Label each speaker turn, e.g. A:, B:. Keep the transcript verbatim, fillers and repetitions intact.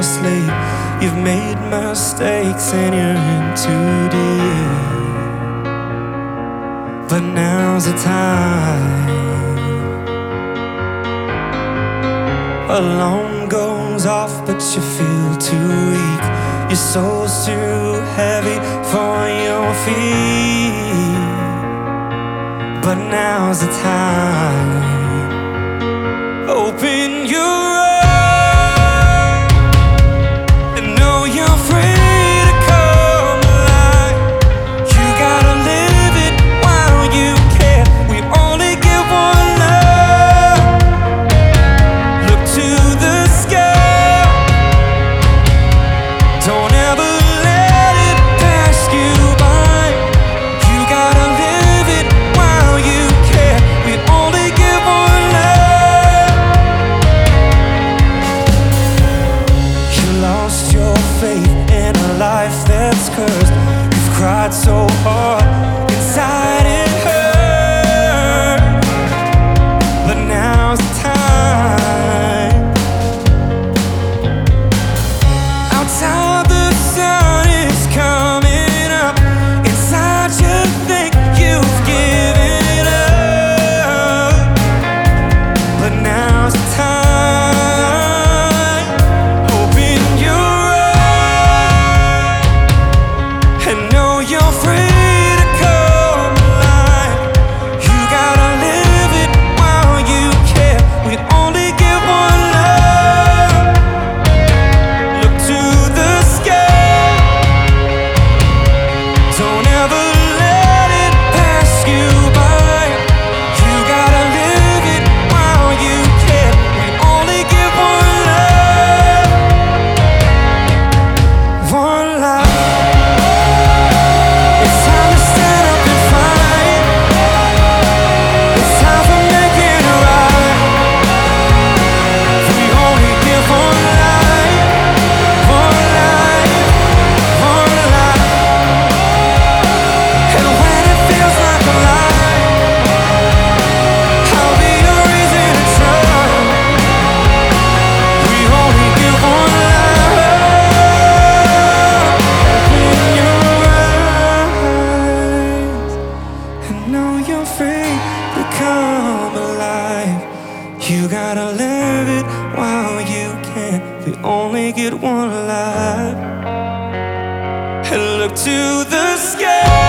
A: slave. You've made mistakes and you're in too deep, but now's the time. Alarm goes off but you feel too weak. Your soul's too heavy for your feet, but now's the time. Open your eyes and know you're free to come alive. You gotta live it while you can. We only get one love. Look to the sky. Don't ever let it pass you by. You gotta live it while you can. We only get one love. You lost your faith in a life that's cursed. You've cried so hard inside it hurt, but now's the time. Outside the sun is coming up. Inside you think you've given up, but now's the time. Open your eyes and know you're free to come alive. You gotta live it while you can. We only get one love. Look to the sky. Don't ever let it pass you by. You gotta live it while you can. We only get one love. One life. It's time to stand up and fight. It's time for making it right. We only get one life. One life. One life. And when it feels like a lie, I'll be your reason to try. We only get one life. Open your eyes and know you're free to come alive. You gotta live it while you can. We only get one life. And look to the sky.